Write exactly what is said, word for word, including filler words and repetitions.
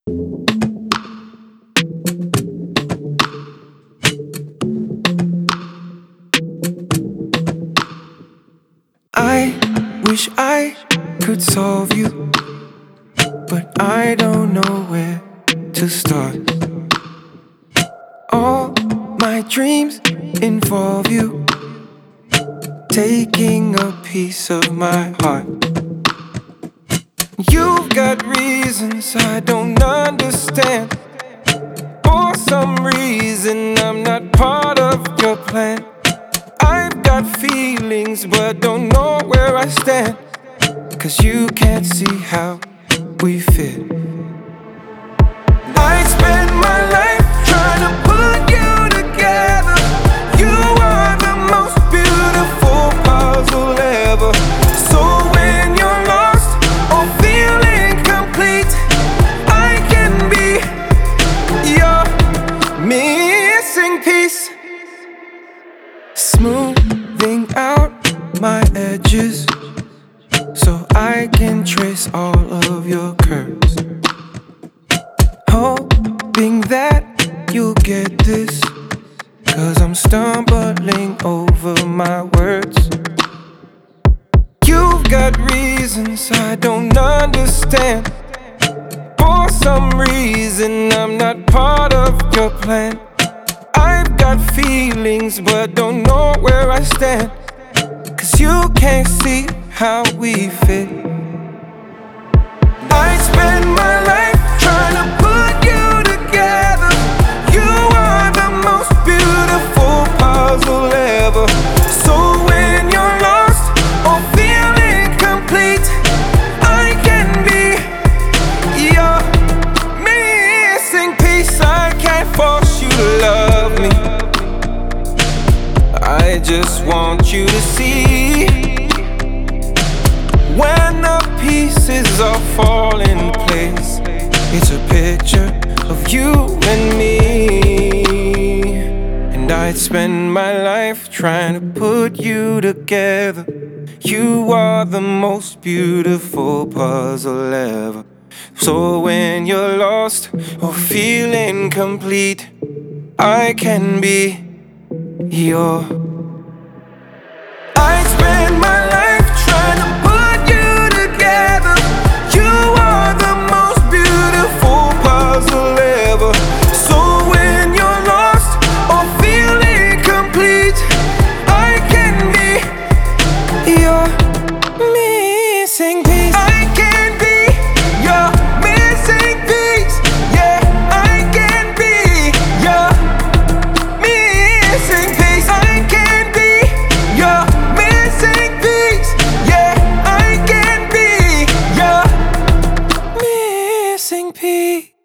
I wish I could solve you, but I don't know where to start. All my dreams involve you taking a piece of my heart. You've got reasons I don't understand. For some reason I'm not part of your plan. I've got feelings but don't know where I stand, 'cause you can't see how we fit. I spend my life trying to put you together. You are the most beautiful puzzle ever. So when you're lost or feeling complete, I can be your missing piece. Smoothing out my edges so I can trace all of your curves. Hoping that you'll get this, 'cause I'm stumbling over my words. You've got reasons I don't understand. For some reason I'm not part of your plan. I've got feelings but don't know where I stand, 'cause you can't see how we fit. I spend my life trying to put you together. You are the most beautiful puzzle ever. So when you're lost or feeling complete, I can be your missing piece. I can't force you to love me, I just want you to see. When the pieces all fall in place, it's a picture of you and me. And I'd spend my life trying to put you together. You are the most beautiful puzzle ever. So when you're lost or feeling complete, I can be your. I spend my life trying to put you together. You are the most beautiful puzzle ever. So when you're lost or feeling complete, I can be your missing piece. I can be your missing piece. Yeah, I can be your missing piece. I can be your missing piece. Yeah, I can be your missing piece.